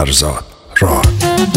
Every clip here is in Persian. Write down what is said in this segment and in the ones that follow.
فرزاد راد.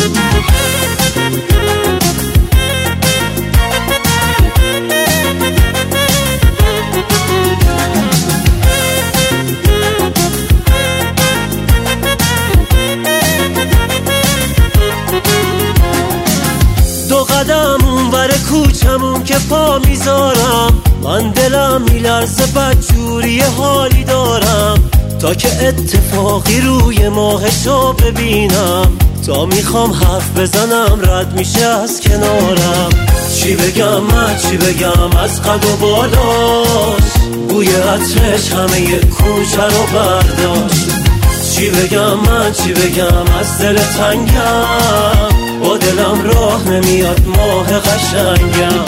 دو قدم اونور کوچمون که پا میذارم، من دلم میلرزه بدجوری حالی دارم، تا که اتفاقی روی ماهشو ببینم، تا میخوام حرف بزنم رد میشه از کنارم. چی بگم من چی بگم از قد و بالاش، بوی عطرش همه کوچه رو برداشت. چی بگم من چی بگم از دل تنگم، با دلم راه نمیاد ماه قشنگم.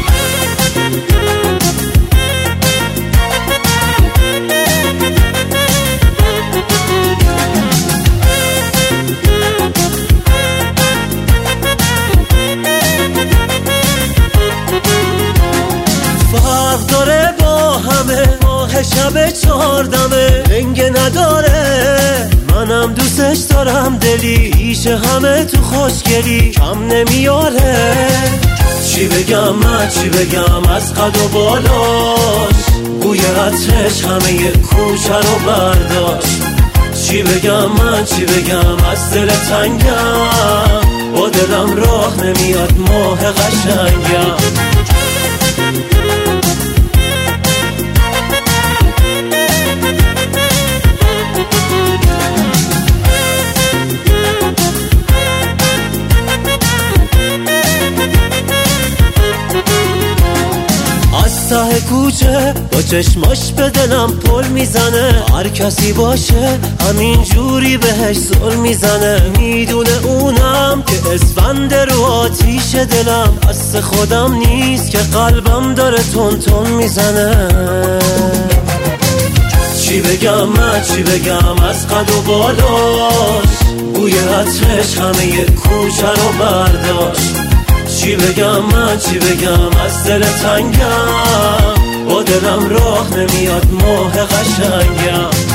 فرق داره با همه، ماه شب 14 رنگ نداره، منم دوستش دارم دلی، ایشه همه تو خوشگلی کم نمیاره. چی بگم من چی بگم از قد و بالاش، بوی عطرش همه کوچه رو برداشت. چی بگم من چی بگم از دل تنگم، با دلم راه نمیاد ماه قشنگم. از ته کوچه با چشماش به دلم پل میزنه، هر کسی باشه همین جوری بهش زل میزنه. میدونه اونم که اسفند رو آتیش دلم، دست خودم نیست که قلبم داره تون تون میزنه. چی بگم من چی بگم از قد و بالاش، بوی عطرش همه کوچه رو برداشت. چی بگم من چی بگم از دل تنگم، با دلم راه نمیاد ماه قشنگم.